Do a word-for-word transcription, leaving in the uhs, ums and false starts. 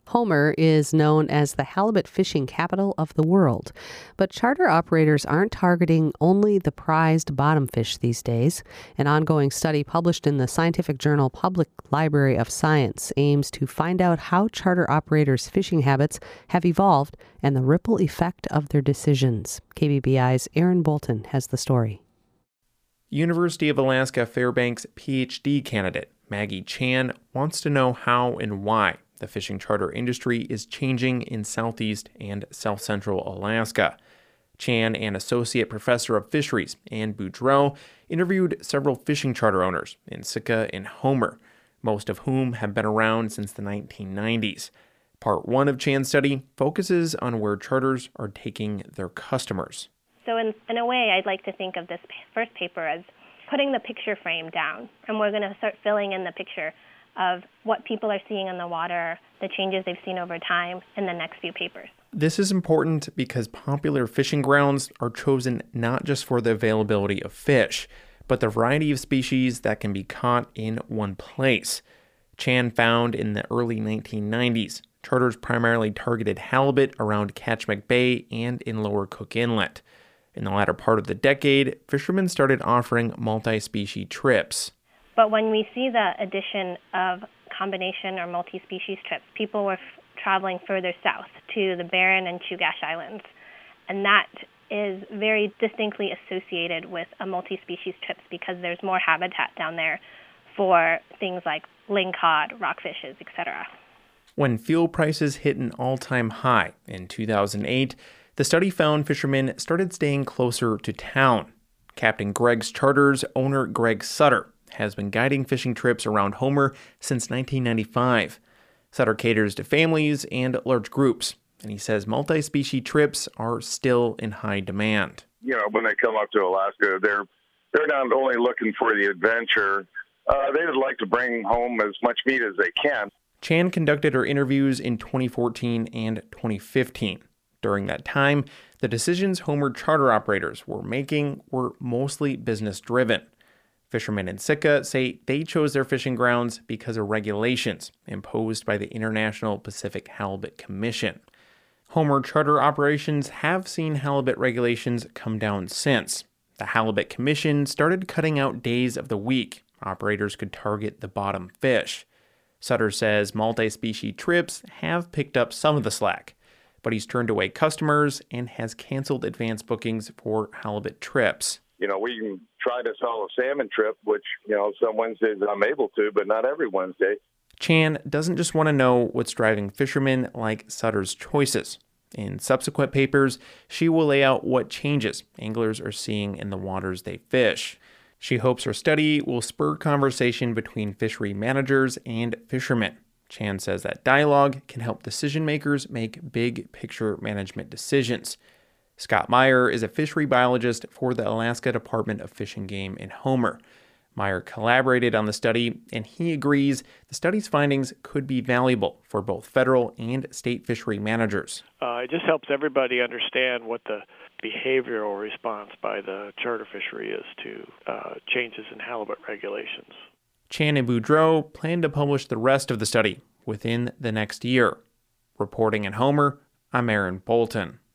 Homer is known as the halibut fishing capital of the world, but charter operators aren't targeting only the prized bottom fish these days. An ongoing study published in the scientific journal Public Library of Science aims to find out how charter operators' fishing habits have evolved and the ripple effect of their decisions. K B B I's Aaron Bolton has the story. University of Alaska Fairbanks PhD candidate Maggie Chan wants to know how and why the fishing charter industry is changing in southeast and south central Alaska. Chan, an associate professor of fisheries, Anne Boudreau, interviewed several fishing charter owners in Sitka and Homer, most of whom have been around since the nineteen nineties. Part one of Chan's study focuses on where charters are taking their customers. So in, in a way, I'd like to think of this first paper as putting the picture frame down, and we're going to start filling in the picture of what people are seeing in the water, the changes they've seen over time in the next few papers. This is important because popular fishing grounds are chosen not just for the availability of fish, but the variety of species that can be caught in one place. Chan found in the early nineteen nineties, charters primarily targeted halibut around Katchmak Bay and in Lower Cook Inlet. In the latter part of the decade, fishermen started offering multi-species trips. But when we see the addition of combination or multi-species trips, people were f- traveling further south to the Barren and Chugach Islands. And that is very distinctly associated with a multi-species trips because there's more habitat down there for things like lingcod, rockfishes, et cetera. When fuel prices hit an all-time high in two thousand eight, the study found fishermen started staying closer to town. Captain Greg's Charters owner Greg Sutter has been guiding fishing trips around Homer since nineteen ninety-five. Sutter caters to families and large groups, and he says multi-species trips are still in high demand. You know, when they come up to Alaska, they're they're not only looking for the adventure, uh, they would like to bring home as much meat as they can. Chan conducted her interviews in twenty fourteen and twenty fifteen. During that time, the decisions Homer charter operators were making were mostly business-driven. Fishermen in Sitka say they chose their fishing grounds because of regulations imposed by the International Pacific Halibut Commission. Homer charter operations have seen halibut regulations come down since. The Halibut Commission started cutting out days of the week operators could target the bottom fish. Sutter says multi-species trips have picked up some of the slack, but he's turned away customers and has canceled advance bookings for halibut trips. You know, we can try to sell a salmon trip, which, you know, some Wednesdays I'm able to, but not every Wednesday. Chan doesn't just want to know what's driving fishermen like Sutter's choices. In subsequent papers, she will lay out what changes anglers are seeing in the waters they fish. She hopes her study will spur conversation between fishery managers and fishermen. Chan says that dialogue can help decision makers make big picture management decisions. Scott Meyer is a fishery biologist for the Alaska Department of Fish and Game in Homer. Meyer collaborated on the study, and he agrees the study's findings could be valuable for both federal and state fishery managers. Uh, it just helps everybody understand what the behavioral response by the charter fishery is to uh, changes in halibut regulations. Chan and Boudreau plan to publish the rest of the study within the next year. Reporting in Homer, I'm Aaron Bolton.